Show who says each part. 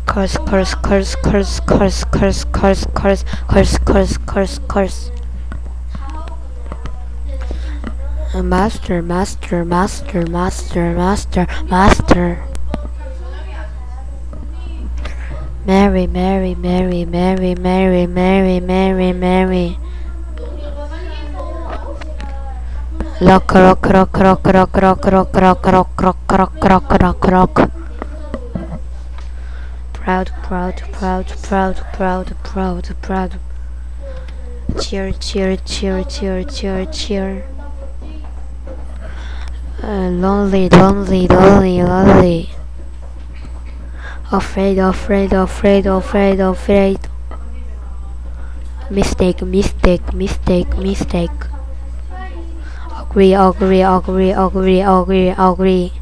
Speaker 1: curse, curse, curse, curse, curse, curse, curse, curse, curse, curse, curse, curse. Master, master, master, master, master, master. Mary, Mary, Mary, Mary, Mary, Mary, Mary, Mary. Rock, rock, rock, rock, rock, rock, rock, rock, rock, rock, rock, rock, rock, rock. Proud, proud, proud, proud, proud, proud, proud. Cheer, cheer, cheer, cheer, cheer, cheer. Lonely, lonely, lonely, lonely. Afraid, afraid, afraid, afraid, afraid. Mistake, mistake, mistake, mistake. Agree, agree, agree, agree, agree, agree.